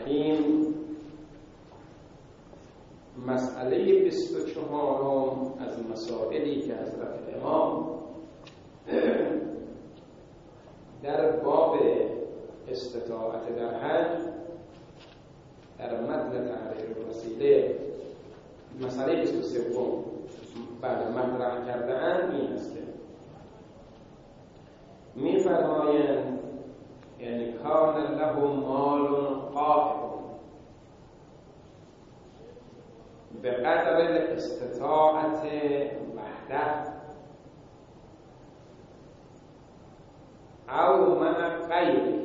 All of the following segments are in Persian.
الرحیم. مسئله 24 از مسائلی که حضرت امام در باب استطاعت در حج در متن تحریر الوسیله مسئله 23 بعد مطرح کرده اند این است که می‌فرمایند یعنی کان له مال قائم به قدر الاستطاعت وحده او مع غیره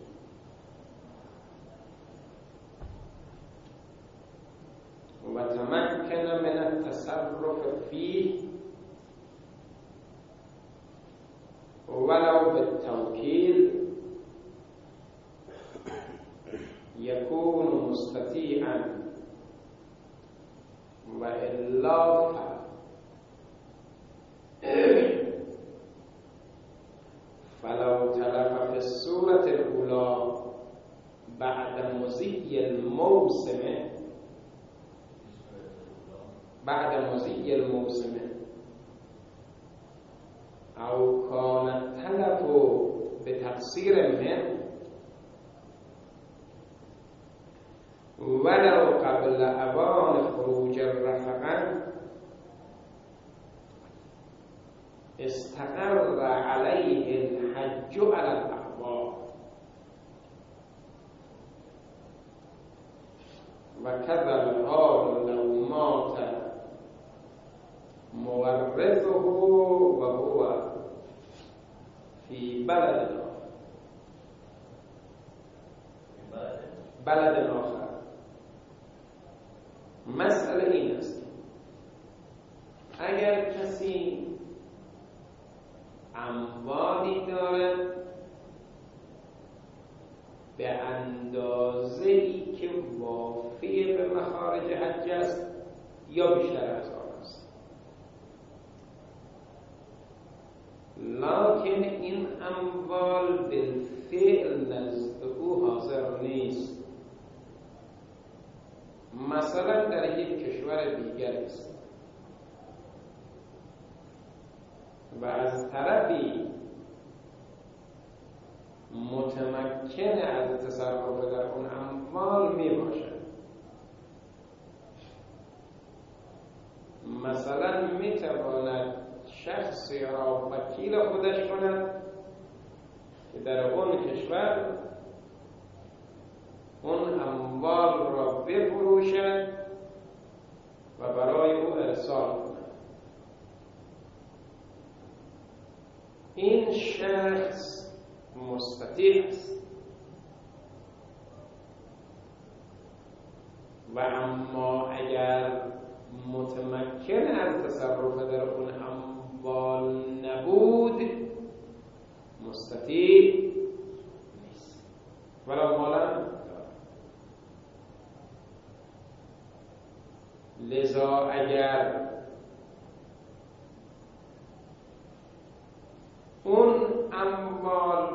و تمکن من التصرف فيه ولو بالتوکیل يكون مستطيعا وإلا فلو تلف في السورة الأولى بعد مضي الموسم أو كان التلف بتقصير منه ولو قبل اوان خروج الرفقه استقر عليه الحج على الاعضاء وكذا الحال لو مات مورثه وهو في بلد آخر. مسئله این است اگر کسی اموالی دارد به اندازه‌ای که وافی به مخارج حج است یا بیشتر از آن است، لکن این اموال بالفعل نزد او حاضر نیست، مثلا در یک کشور دیگر است و از طرفی متمکن از تصرف در اون اموال می باشد، مثلا می تواند شخصی را وکیل خودش کند که در اون کشور اون اموال را بفروشد و برای او ارسال کند. این شخص مستطیع است و اما اگر متمکن از تصرف در اون اموال نبود مستطیع نیست، ولی مالا لذا اگر اون اموال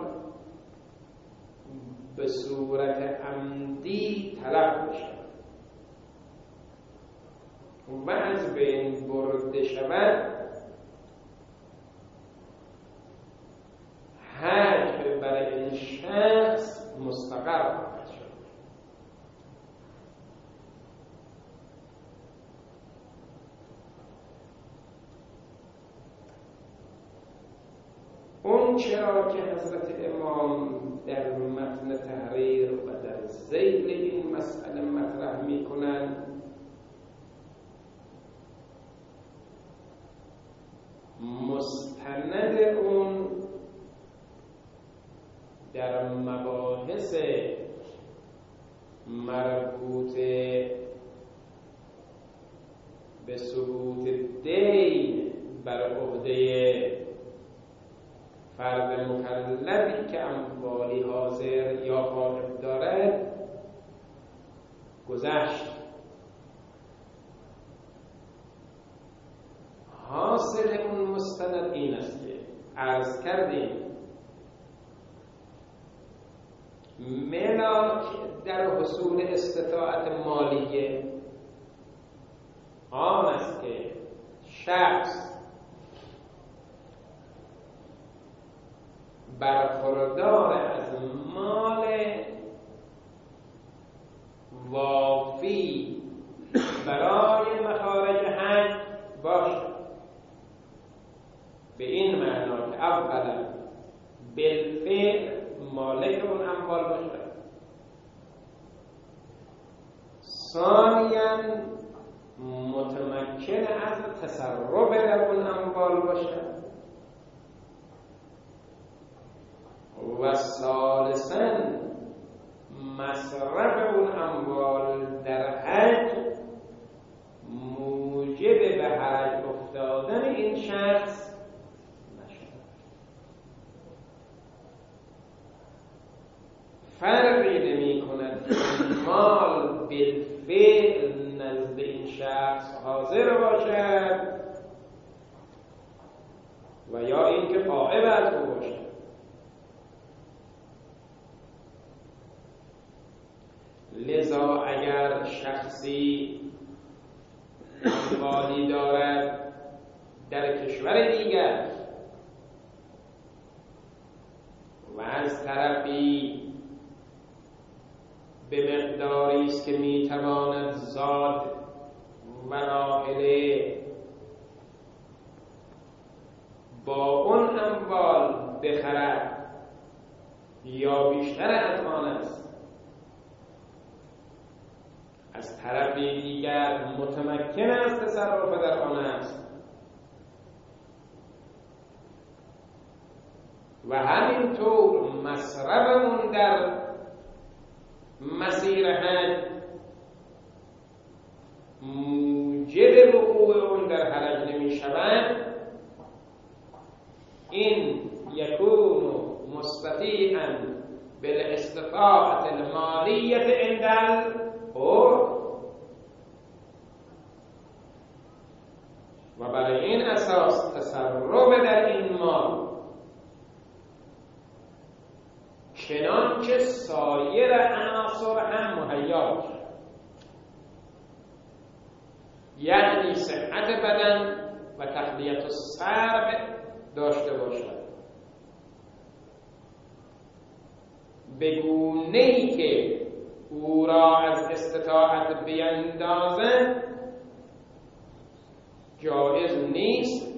به صورت عمدی تلف بشود و از بین برده شود، حج برای این شخص مستقر خواهد شد. اون چرا که حضرت امام در متن تحریر و در ذیل این مسئله مطرح می کنند مستند اون در مباحث مربوط به ثبوت دین بر عهده فرد مکلفی که اموالی حاضر یا غائب دارد گذشت. حاصل اون مستند این است که حصول استطاعت مالیه آن است که شخص برخوردار از مال وافی برای مخارج حج باشد. به این معنا که اولا بالفعل مالک اون اموال باشد، ثانیاً متمکن از تصرف در اون اموال باشد و ثالثاً مصرف اون اموال در حج موجب به حرج افتادن این شخص نشود. فرقی نمی کند مال بالفعل نزد این شخص حاضر باشد و یا اینکه غائب از او باشد. لذا اگر شخصی اموالی دارد در کشور دیگر و از طرفی به مقداری است که میتواند زاد و راحله با اون اموال بخرد یا بیشتر از آن است، از طرف دیگر متمکن از تصرف در آن است و همینطور مصرفمون در مسیر حج موجب وقوع اون در حرج نمی شود، این یکون مستطیعا بالاستطاعت المالیت عند و برای این اساس تصرف در این مال چنانچه سایر عناصر هم مهیا باشد، یعنی صحت بدن و تخلیت الصرب داشته باشد به گونه‌ای که او را از استطاعت بیندازد جایز نیست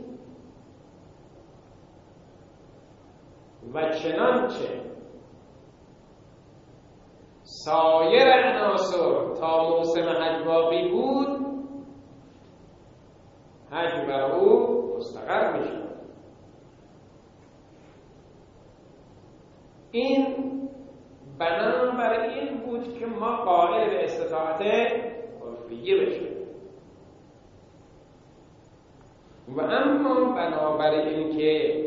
و چنانچه سایر عناصر تا موسم حج باقی بود حج بر او مستقر می شود. این بنابراین بود که ما قائل به استطاعت عرفیه بشیم و اما بنابراین که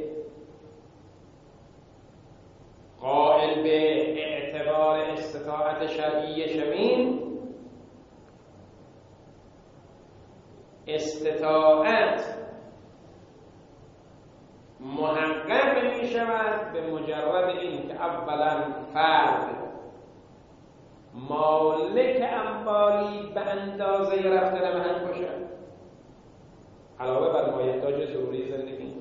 قائل به اعتبار استطاعت شرعی شویم، استطاعت محقق می شود به مجرد این که اولا فرد مالک اموالی به اندازه رفتن به حج باشد علاوه بر مایحتاج ضروری زندگی،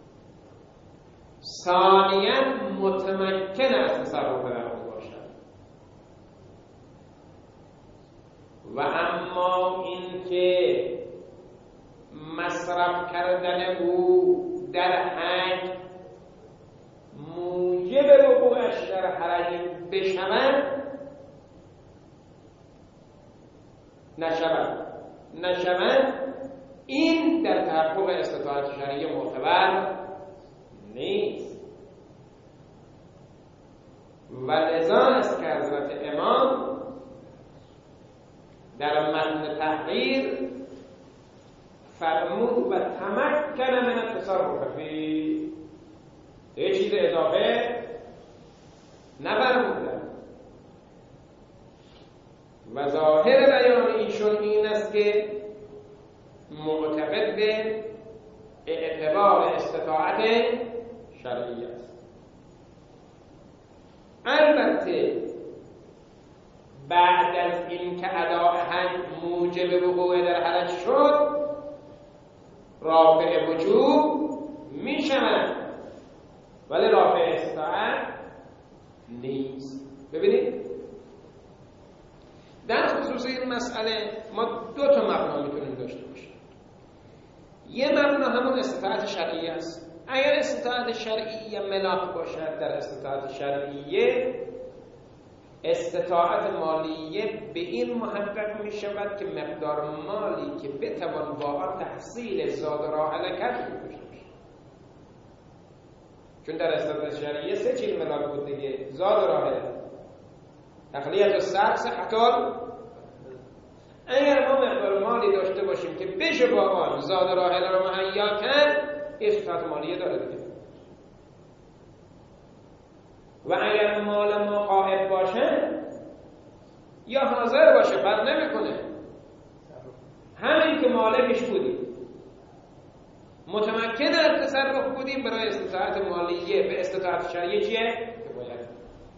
ثانیاً متمکن از تصرف در آن باشد و اما اینکه مصرف کردن او در حج موجب وقوعش در حرج بشود نشود، این در تحقق استطاعت شرعی معتبر نیست و لذا است که حضرت امام در متن تحریر فرمود و تمکن من التصرف فی، یه چیز اضافه نفرمودن و ظاهر بیان ایشون این است که معتقد به اعتبار استطاعت شرعی است. البته بعد از این که اداء حج موجب وقوع در حرج شد رافع وجوب می شود، ولی رافع استطاعت نیست. ببینید در خصوص این مسئله ما دو تا مبنا میتونیم داشته باشیم. یه مبنا همون استطاعت شرعیه است. اگر استطاعت شرعیه ملاک باشد، در استطاعت شرعیه استطاعت مالیه به این محقق می شود که مقدار مالی که بتوان با آن تحصیل زاد و راحله کرد داشته باشه. چون در استطاعت شرعیه سه چیز ملاک بود دیگه: زاد و راحله، تخلیت و صرف، صحت. اگر ما مقدار مالی داشته باشیم که بشه با آن زاد و راحله رو مهیا کرد، استطاعت مالیه داره دیگه. و اگر مال ما غائب باشه یا حاضر باشه فرق نمیکنه، همین که مالکش بودیم، متمکن از تصرف بودیم، برای استطاعت مالیه به استطاعت شرعیه چیه؟ کفایت.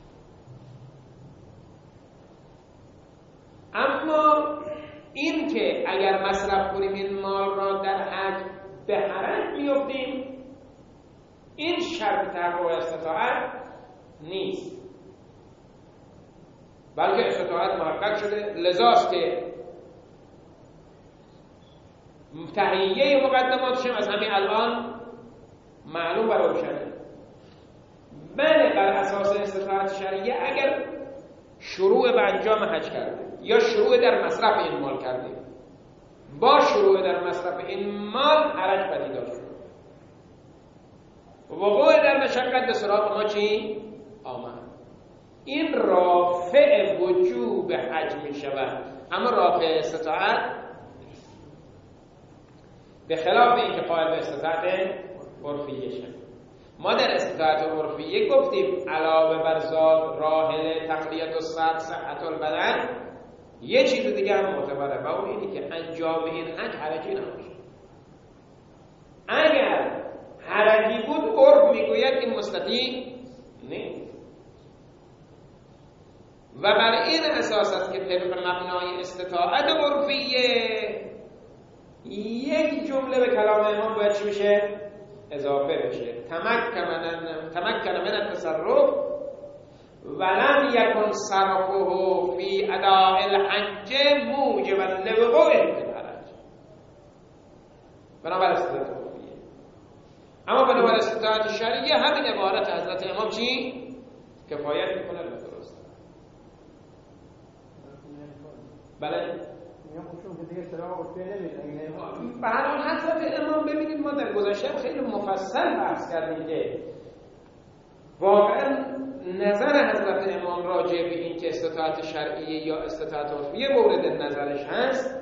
اما این که اگر مصرف کنیم این مال را در حج به حرج میافتیم، این شرط تحقق استطاعت نیست، بلکه استطاعت محقق شده. لذاست که تهیه مقدماتشم از همین الان معلوم و روشنه. بله، بر اساس استطاعت شرعیه اگر شروع به انجام حج کردیم یا شروع در مصرف این مال کردیم، با شروع در مصرف این مال حرج پدیدار شد، وقوع در مشقت به سراغ ما چی؟ آمد. این رافع وجوب حج می شود، اما رافع استطاعت نیست، به خلاف این که قائل به استطاعت عرفیه شد. ما در استطاعت عرفیه گفتیم علاوه بر زاد، راحله، تقلیت و صحت البدن، یه چیز دیگه هم معتبره و اون اینی که انجام این حج حرجی نباشه. اگر حرجی بود عرف میگوید این مستطیع نیست، و بر این اساس است که طبق مبنای استطاعت عرفیه یک جمله به کلام امام باید چی بشه؟ اضافه بشه: تمکن من التصرف ولم یکن صرفه فی اداء الحج موجبا لوقوع الحرج. بنابر استطاعت عرفیه. اما بنابر استطاعت شرعیه همین عبارت حضرت امام چی؟ کفایت میکنه. درست؟ بله. به هر حال حضرت امام ببینید ما در گذشته خیلی مفصل بحث کردیم که واقعا نظر حضرت امام راجع به این که استطاعت شرعیه یا استطاعت عرفیه مورد نظرش هست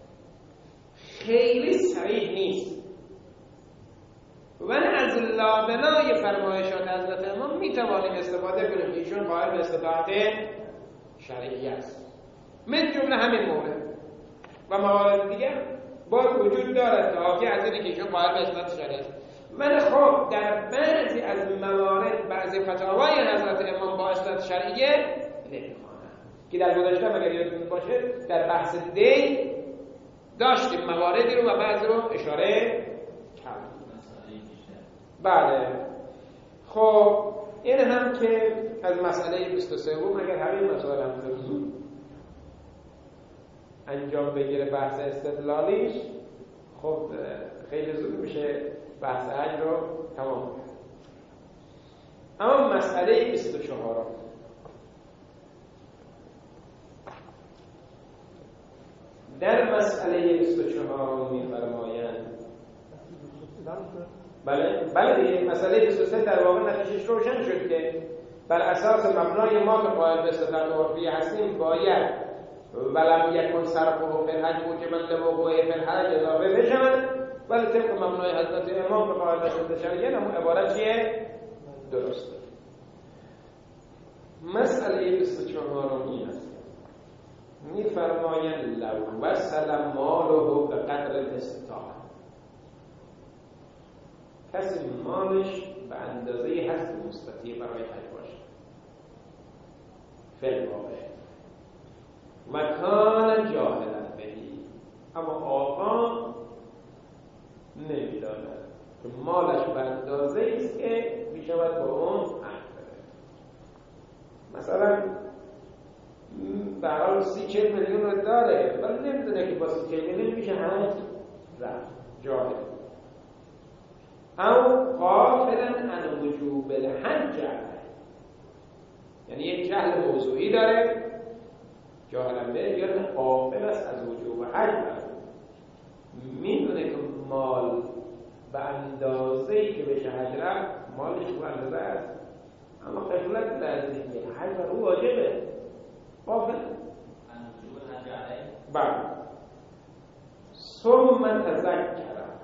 خیلی صریح نیست، ولی از لابلای فرمایشات حضرت امام میتوانیم استفاده کنیم که ایشون قائل به استطاعت شرعیه است، من جمله همین مورد و موارد دیگه باز وجود دارد که حاکی از اینه که ایشون قائل به استطاعت شرعیه است. ولی خب در بعضی از موارد بعضی فتاوای حضرت امام با استطاعت شرعیه نمیخوانند که در گذشته اگر یادتون باشه در بحث دی داشتیم مواردی رو و بعضی رو اشاره کردیم. بله. خب این هم که از مسئله 23 اگر همین مسئله هم زود انجام بگیره بحث استدلالیش، خب خیلی زود میشه بحث حج رو تمام کرد. اما مسئله 24 در مسئله 24 می‌فرمایند بله دیگه مسئله 23 در واقع نتیجهش روشن شد که بر اساس مبنای ما که قائل به استطاعت عرفیه هستیم باید ولم یکن صرفه فی الحج موجبا لوقوع فی الحرج اضافه بشود، ولی طبق مبنای حضرت امام که قائل به استطاعت شرعیه همون عبارت چیه؟ درسته. مسئله 24 این است، می‌فرمایند لو وصل ماله به قدر الاستطاعه، کسی مالش به اندازه هست مستطیع برای حج باشه، فی الواقع میشود با اون حج بره. مثلا برای 30-40 میلیون رو داره ولی نمیدونه که با 30-40 میلیون میشه حج رفت جاهل. او غافلا عن وجوب الحج، یعنی یک جهل موضوعی داره جاهلم بره، یا غافل است از وجوب حج. میدونه که مال به اندازه‌ای که بشه حج رفت مالش به اندازه است، اما غفلت در ذهنی حج بر او واجبه، غافل. بله. ثم تذکر،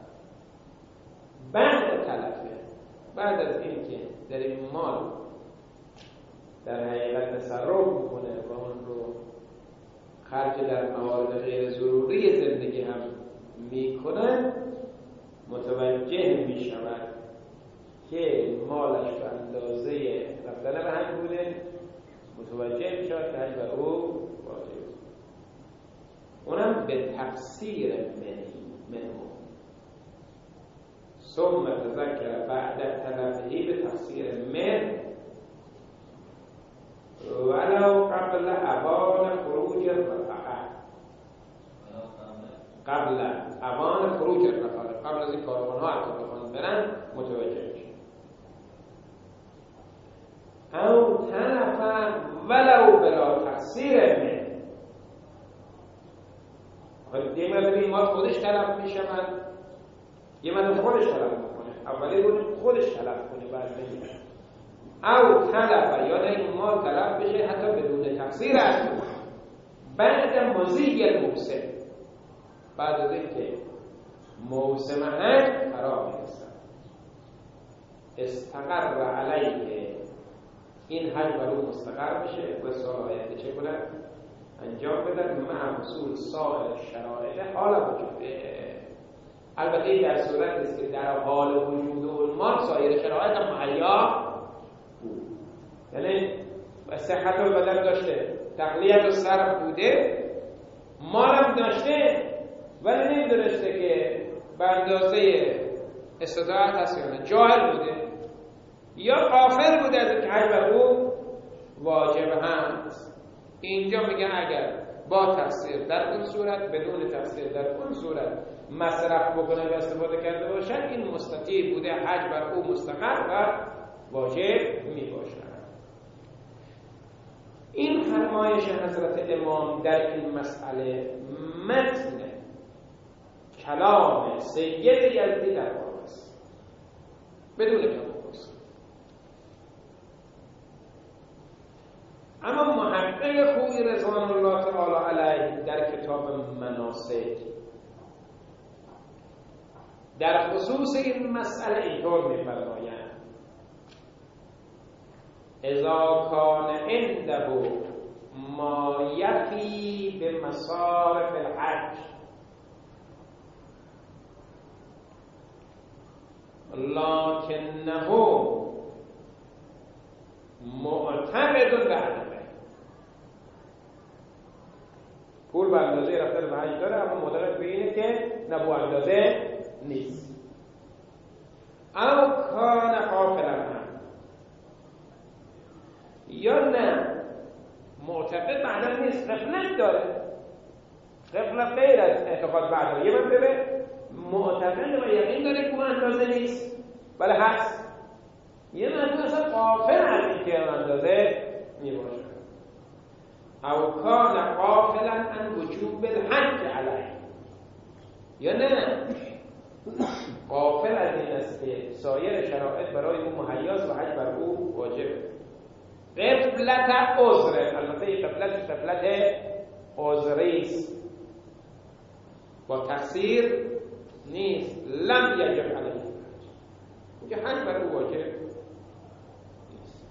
بعد تلفه، بعد از این که در این مال در حقیقت تصرف میکنه و اون رو خرج در موارد غیر ضروری زندگی هم میکنه، متوجه میشود که مالش به اندازه رفتن به حج بوده، متوجه میشود که حج بر او واجب، اونم به تفسیر منه. ثم تذکر بعد تلفهی به تفسیر من ولو قبل اوان خروج الرفقه، قبل اوان خروج الرفقه، قبل از این کاروان‌ها حتی بخوان برن متوجه میشه. او تلف ولو بلا تقصیر من، یه مداری ما خودش تلف میشه، یه مداری خودش تلف میکنه، اولی بود خودش تلف کنه بعد نمیشه. او تلف یا این مال تلف بشه حتی بدون تقصیر است، بعد مضی الموسم، بعد از اینکه موسم حج فرا میرسد، استقر علیه، این حج بر او مستقر بشه و سال آینده چه کنن؟ انجام بدن مع حصول سایر شرایط حال وجوده. البته در صورت است که در حال وجود اون مال سایر شرایط هم مهیا بود، یعنی صحت البدن داشته، تقلیت الصرف بوده، مالم داشته ولی نمیدونسته که به اندازه استطاعت هست یا نه، جاهل بوده یا غافل بوده از اینکه حج بر او واجب هست. اینجا میگن اگر با تفسیر در اون صورت، بدون تفسیر در اون صورت مصرف بکنه و استفاده کرده باشد، این مستطیع بوده، حج بر او مستقر و واجب میباشد. این فرمایش حضرت امام در این مسئله متن کلام سید یزدی در واقع است، بدون تفصیل. اما محقق خویی رضوان الله تعالی علیه در کتاب مناسک در خصوص این مسئله اینطور می‌فرمایند: اذا کان عنده ما یفی به مصارف الحج لکنه معتقد به عدمه، پول به اندازه رفتن به حج داره اما معتقد به اینه که نه به اندازه نیست. او کان غافلا، یا نه معتقد به عدم نیست، غفلت داره، غفلت غیر از اعتقاد به عدم. یه منطقه معتقد و یقین داره که اندازه نیست ولی هست، یه منطقه اصلا غافل از این که اندازه میباشه. او کان غافلا عن وجوب الحج علیه، یا نه غافل از این است که سایر شرایط برای او مهیاست و حج بر او واجب. غفلت عذر، البته این غفلت عذری است، با تقصیر نیست. لم یجب علیه، اینجا حج بر او واجب نیست.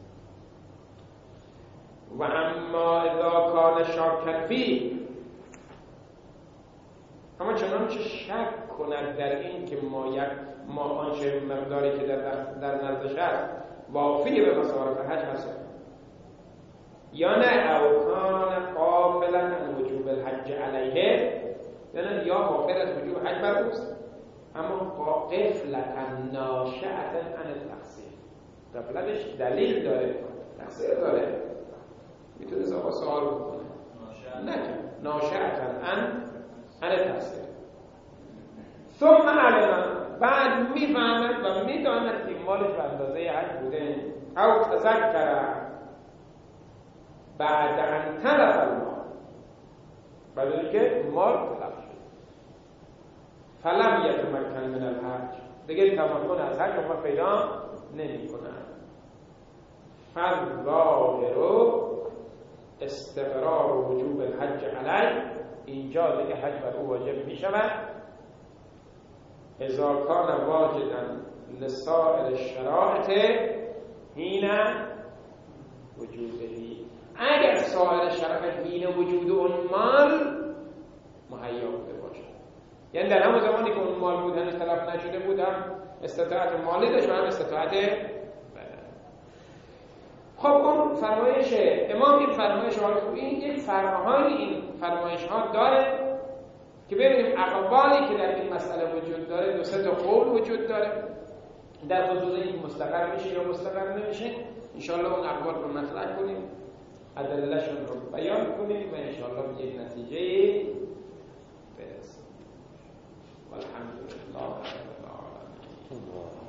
و اما اذا کان شاکا فی، اما چنانچه شک کند در این که ما آنچه مقداری که در نزدش هست وافی به مصارف حج هست، یا نه او کان غافلا عن وجوب الحج علیه، یعنی یا غافل از وجوب حج بر اوست اما غفلتا ناشئتا عن التقصیر، غفلتش دلیل داره، تقصیر داره، میتونه با سوال بکنه نه ناشعتن ان تقصیر. ثم علم، بعد میفهمد و میداند که مالش به اندازه حج بوده. او تذکر بعد ان تلف المال، بعد اینکه مال تلف شد. فلم یتمکن من الحج، دیگه تمکن از حج ما پیدا نمی کنند. فالظاهر استقرار وجوب الحج علی، اینجا دیگه حج بر او واجب می شود. اذا کان واجدا لسائر الشرائط حین وجودهی، اگر سایر شرایط حین وجود اون مال مهیا بوده باشد، یعنی در همون زمانی که اون مال بود هنوز تلف نشده بود، هم استطاعت مالی داشت و هم استطاعت بدن. خب اون فرمایش امام، این فرمایش ها خوبی، یک فرمایش این فرمایش ها داره که ببینیم اقوالی که در این مسئله وجود داره. دو سه تا قول وجود داره در خصوص این مستقر میشه یا مستقر نمیشه. انشاءالله اون اقوال رو مطرح کنیم، ادله‌شون رو بیان کنیم و انشاءالله به یک نتیجه برسیم. والحمدلله رب العالمین.